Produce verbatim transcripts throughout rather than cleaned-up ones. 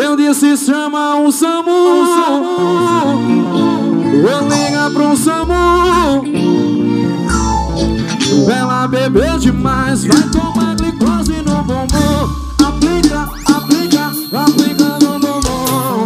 Eu disse chama o SAMU, vou ligar pro SAMU. Ela bebeu demais, vai tomar glicose no bumbum. Aplica, aplica, aplica no bumbum.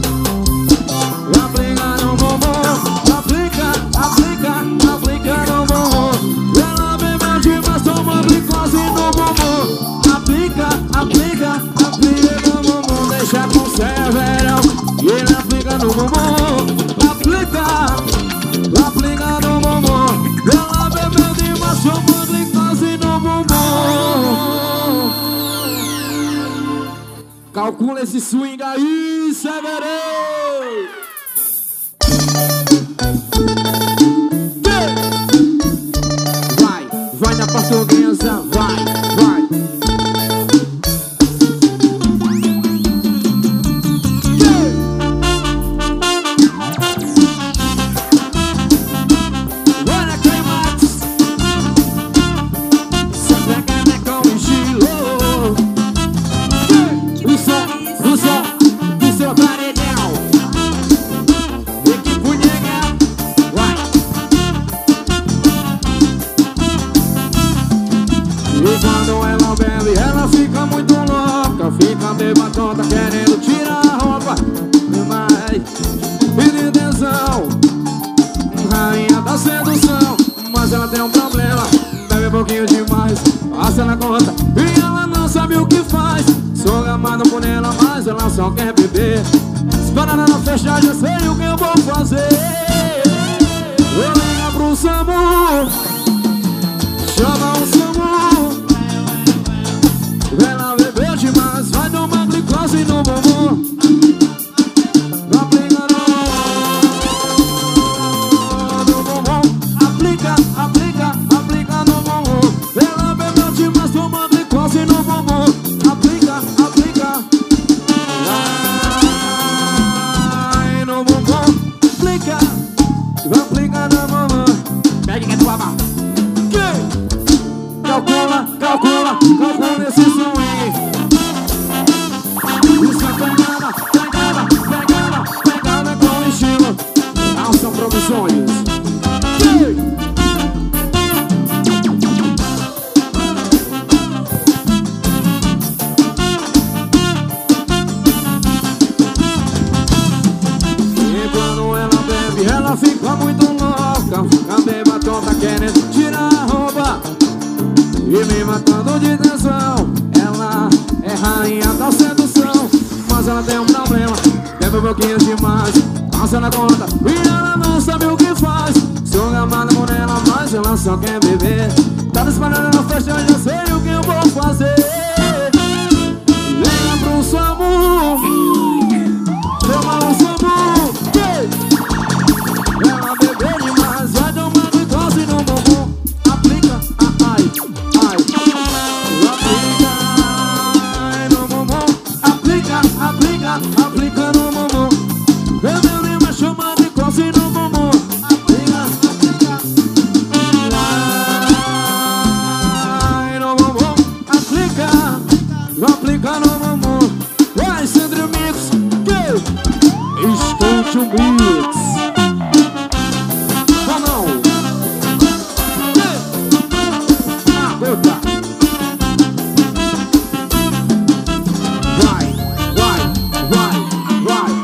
Aplica no bumbum. Aplica, aplica, aplica no bumbum. Ela bebeu demais, toma glicose no bumbum. Aplica, aplica, aplica no bumbum. Deixa com severão e ele aplica no bumbum. Aplica, aplica no bumbum. Ela bebeu demais, toma glicose no bumbum. Calcula esse swing aí, Severão. Vai, vai na portuguesa, vai, vai. E quando ela bebe, ela fica muito louca. Fica beba tonta, querendo tirar a roupa. Mas, pede atenção, rainha da sedução. Mas ela tem um problema, bebe um pouquinho demais, passa na conta e ela não sabe o que faz. Sou gamado por ela, mas ela só quer beber. Se parar na fechar, já sei o que eu vou fazer. Vou ligar pro SAMU, chama o SAMU. Ela bebeu demais, vai tomar glicose no bumbum. Aplica no bumbum. Aplica, aplica, aplica no bumbum. Ela bebeu demais, toma glicose no bumbum. Aplica, aplica, vai no bumbum. Aplica, aplica no bumbum. Pega que é tua mão. Calcula, calcula, calcula esse swing. Isso é pegada, pegada, pegada, pegada com estilo. Não são produções. E quando ela bebe, ela fica muito louca. Fica beba tonta, querendo tirar a roupa e me matando de tesão. Ela é rainha da sedução, mas ela tem um problema, bebe um pouquinho demais, passa na conta e ela não sabe o que faz. Sou gamada por ela, mas ela só quer beber. Tá me espalhando na festa, eu já sei o que eu vou fazer. Liga pro SAMU, chama o SAMU. Ela bebeu demais, vai tomar glicose no bumbum. Aplica, ai, ai. Aplica, aplica no bumbum. Bebeu demais, chama glicose no bumbum. Aplica, aplica, vai no bumbum. Aplica, aplica no bumbum. Vai, Sandro Mix, que escute o mix. Ou não? Ah, puta. Vai, vai, vai, vai.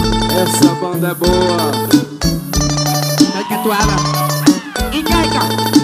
Essa banda é boa. Catuaba. Encaica.